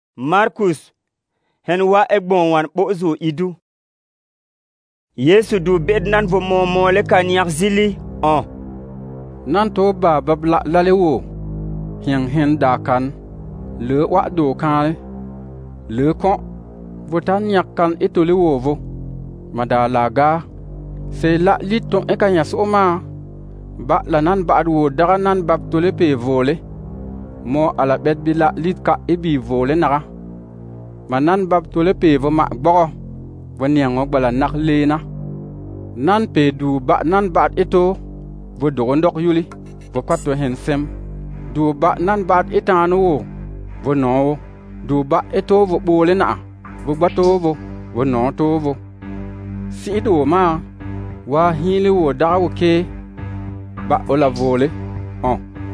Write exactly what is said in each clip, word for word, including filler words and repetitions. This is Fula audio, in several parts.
Markus hen wa egbon wan bozo idu. Yesu du bed nan vo mo mole kan yak zili on. Nan to ba babla lale wo. Hiang hen da kan. Le wa do kan. Le kon. Votan yak kan etole wo vo. Mada laga. Se la liton e kan yas oma. Ba la nan ba wo daga nan bab tole pe vole. Mo ala bet bi la lit ka ebi vole naga. Manan bab tole pe vo ma bogo. Wanyang bala nak lena. Nan pe du ba nan ba eto. Vo dogondok yuli. Vo kwato hen sem. Du ba nan ba etano wo. Vo no. Du ba eto vo bole na. Vo bato vo. Vo no to vo. Si do ma. Wa hili wo da wo ke. Ba ola vole. On.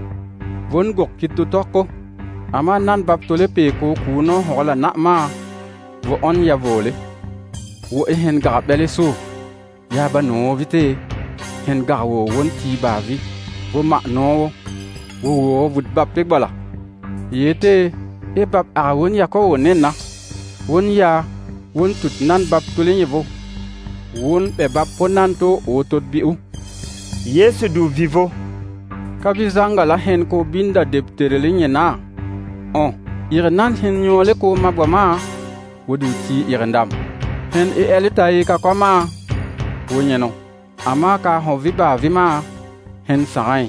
Von gok kitu toko. Ama nan bab tole pe ko kuno hola na ma. Vo on ya vole. Wo e hen ga bele so. Ya ba no vite. Hen ga wo won ti ba vi. Wo ma no. Wo wo vud bab tek bala. Yete e bab a won ya ko wonen na. Won ya won tut nan bab tole nyevo. Won be bab ponan to o tot bi u. Yesu du vivo. Kabizanga la hen ko binda deptere linye na. On, ire nan hen nyole ko magwama. Wodu ti ire ndam. Hen e elita yi ka kwa ma. Wonyeno. Ama ka hon viba vima. Hen saray.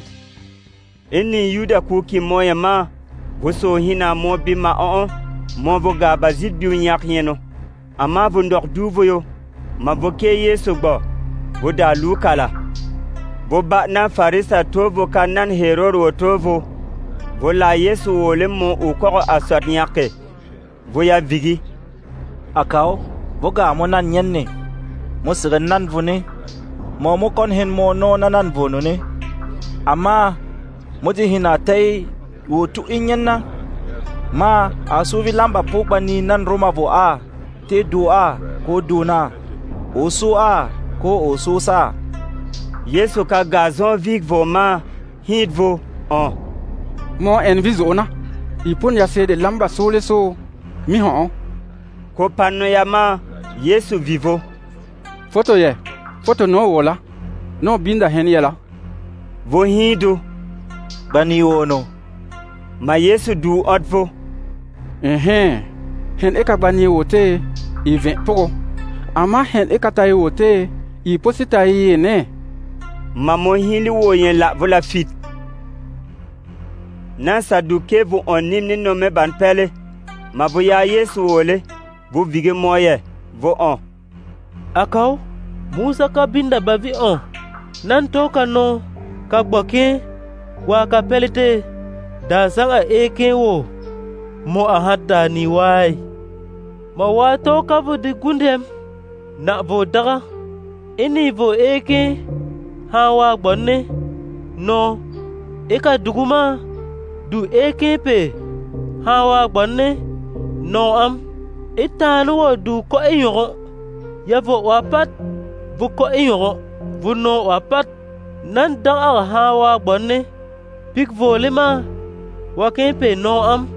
Eni yuda kuki moya ma. Voso hina mo bima on. Mo voga bazit biu nyak yeno. Ama vondok duvo yo. Ma voke Yesu bo. Voda lukala. Vo ba nan farisa tovo kanan heror wo tovo. Vo la Yesu wole mo ukoro asat nyake. Vo ya vigi. Akao, vo ga mo nan nyenne. Mo siren nan vune. Mo mo kon hen mo no nan vunu ne. Ama, mo di hinatay wo tu inyenna. Ma, asuvi lamba pokba ni nan roma vo a. Te do a, ko do na. Osu a, ko osu sa. Yesu ka gazon vig vo ma. Hid vo, on. Mo en vizona. Ipon ya se de lamba sole so. Mi hon. Ko pano ya ma. Yesu vivo. Foto ye. Foto no wola. No binda hen yela. Vo hidu. Bani wono. Ma Yesu du otvo. Ehen. Hen eka bani wote. I ven poko. Ama hen eka tayi wote. I posita yi ne. Ma mo hili wo yen la vola fit. Nan saduke vo onim ni nome ban pele. Ma vo ya Yesu wole. Vo vige moye. Vo on. Akao. Musa ka binda bavi on. Nan toka no. Ka boke. Wa ka pelete. Da sanga eke wo. Mo ahada ni wai. Ma wa toka vo di gundem. Na vo daga. Ini vo eke. Hawa bonne. No. Eka duguma. Du eke pe. Hawa bonne. No am. Itanu wo du ko eyoro. Ya vo wapat. Vu ko eyoro. Vu no wapat. Nan dang ar hawa bonne. Pik volema. Wake pe no am.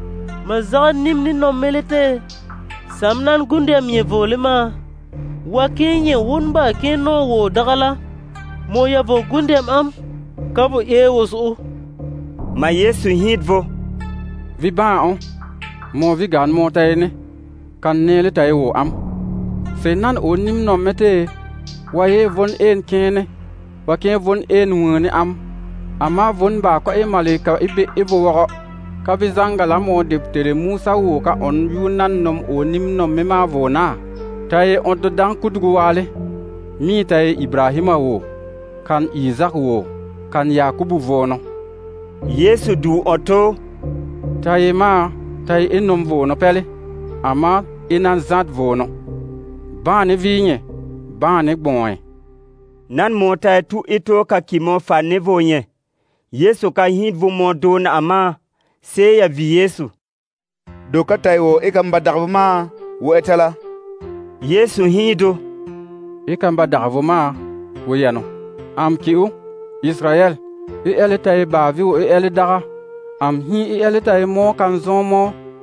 Mazan nim ni no melete. Samnan gunde mye volema. Wake nye wunba ke no wo dagala. Mo ya vo gundem am. Kavo e wosu. Ma Yesu hid vo. Vi ba on. Mo vi gan mo tayne. Kan nele tay wo am. Se nan o nim no mete. Wa ye von en kene. Wa ke von en wone am. Ama von ba ko e malika ibe evo woro. Ka vi zangala mo deptere Musa wo ka on yunan nom o nim nom me ma vona. Taye on to dan kudugu wale. Mi taye Ibrahima wo. Kan Isaac wo. Kan Yakubu vono. Yesu du oto. Taye ma. Taye enom vono pele. Ama enan zat vono. Bane vinye. Bane bonye. Nan monta tu ito ka kimo fane vonye. Yesu ka hid vo mo don ama. Se ya vi Yesu. Doka tayo wo eka mba darvuma. Wo etala. Yesu hido. Eka mba darvuma. Wo yano. Am ki u. Israel. E ele taye bavi wo e ele dara. Am hi e ele taye mo kan zon mo.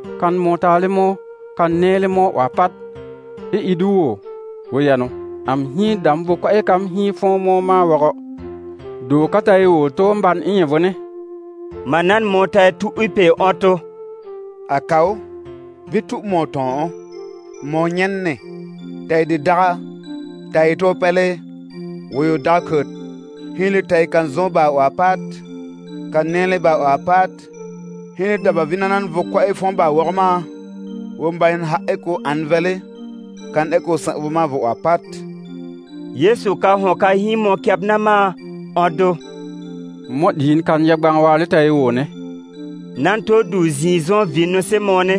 kan motale mo kan nele mo wa pat e iduwo wo yano am hi dam bo ko e kam hi fo mo ma woro do kata e wo to mban inye vone manan mota tu ipe oto akaw vitu mo ton mo nyenne tay di daga tay to pele wo yo dakut hili tay kan zomba wa pat kan nele ba wa pat hili daba vinanan vo ko e fon ba worma wo mbayin ha eko anvele kan eko sa ma vo wa pat Yesu ka ho ka hi mo kyabna ma odo mo din kan yagbang wale tay wo ne nan to du zizon vino se mone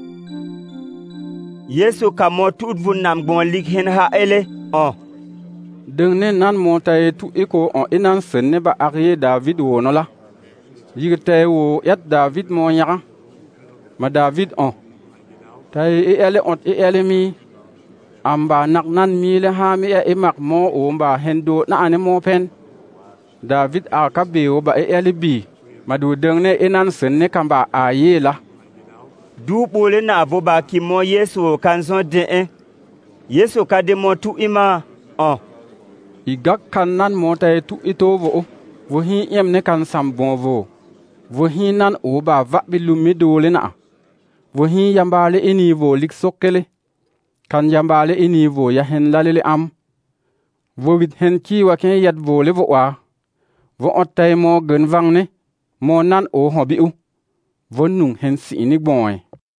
Yesu ka mo tut vu nam bon lik hen ha ele o deng ne nan mo tay tu eko on inan sen ne ba ariye David wo no la yigte wo yat David mo nya ma David on tay e ele on e ele mi amba nak nan mi le ha mi e mak mo o mba hendo na ane mo pen David a ka be o ba e ele bi ma du deng ne inan sen ne kamba a ye la du bole na vo ba ki mo Yesu kan zon de en Yesu ka de mo tu ima on igak kan nan mo tay tu ito vo vo hi yem ne kan sam bon vo vo hi nan o ba va bi lumi dole na vo hi yambale ini vo lik sokele kan yambale ini vo ya hen lalele am vo wit hen ki wa ken yat vo le vo wa vo otay mo gen vang ne mo nan o hobi u vo nung hen si ni bon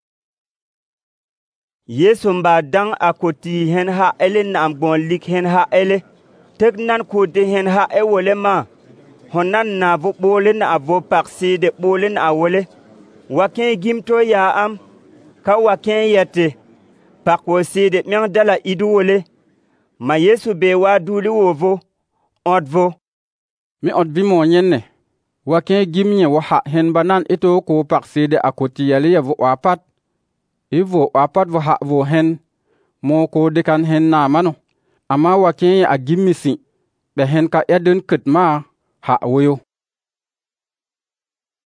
Yesu mba dang akoti hen ha ele nam bon lik hen ha ele tek nan ko de hen ha e wole ma honan na vo bole na vo paksi de bole na wole waken gimto ya am ka waken yete pakwo si de myang dala idu wole ma Yesu be wa duli wovo odvo mi odbi mo nyenne waken gimnye wo ha hen banan ito ko paksi de akoti yale ya vo apat ivo apat vo ha vo hen mo ko de kan hen na mano ama waken ya agimisi be hen ka eden kut ma ha woyo